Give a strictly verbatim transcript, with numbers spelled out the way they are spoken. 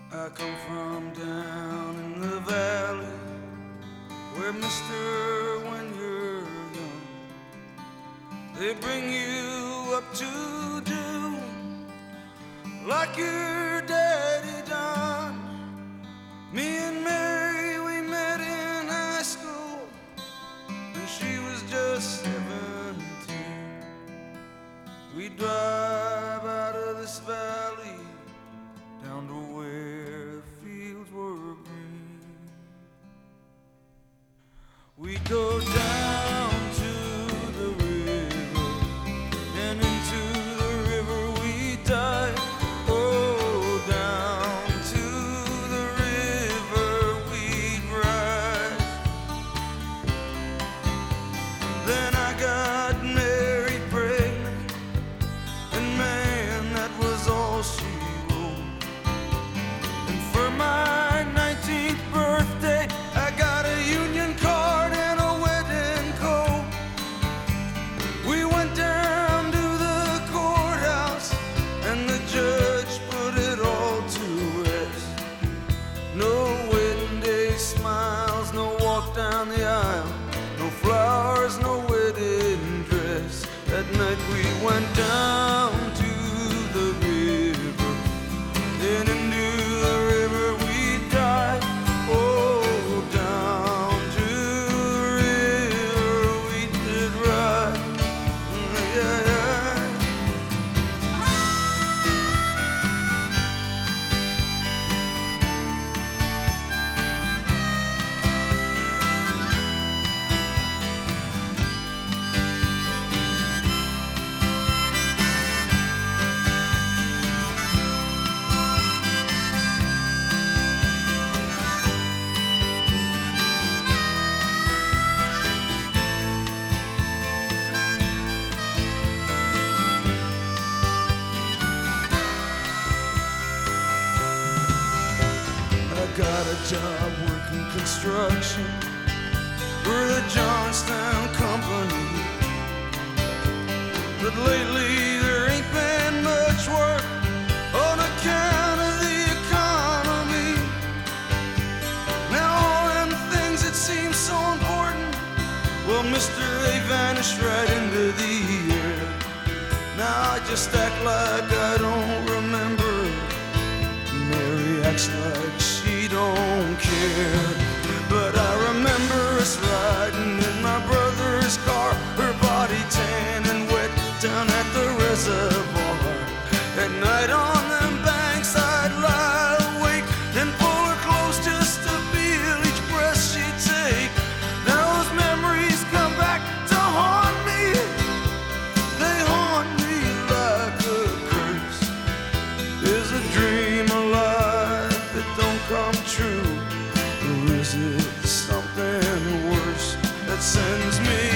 I come from down in the valley where, mister, when you're young, they bring you up to do like your daddy done. Me and Mary, we met in high school, and she was just seventeen. We drive out of this valley down to where fields were green. We go down to the river, and into the river we dive. Oh, down to the river we'd ride. Then I got married pregnant, and man, that was all she wrote. And for my nineteenth birthday, I got a union card and a wedding coat. We went down to the courthouse, and the judge put it all to rest. No wedding day smiles, no walk down the aisle, no flowers, no wedding dress. That night we went down to the river, then into the river we dive. Oh, down to the river we did ride. Yeah, yeah. I got a job working construction for the Johnstown Company, but lately there ain't been much work on account of the economy. Now all them things that seem so important, well, mister, they vanished right into the air. Now I just act like I don't remember. Mary acts like she don't care. But I remember us riding in my brother's car, her body tan and wet down at the reservoir. At night on them banks I'd lie awake and pull her close just to feel each breath she'd take. Now those memories come back to haunt me. They haunt me like a curse. Is a dream alive that don't come true, or is it something worse that sends me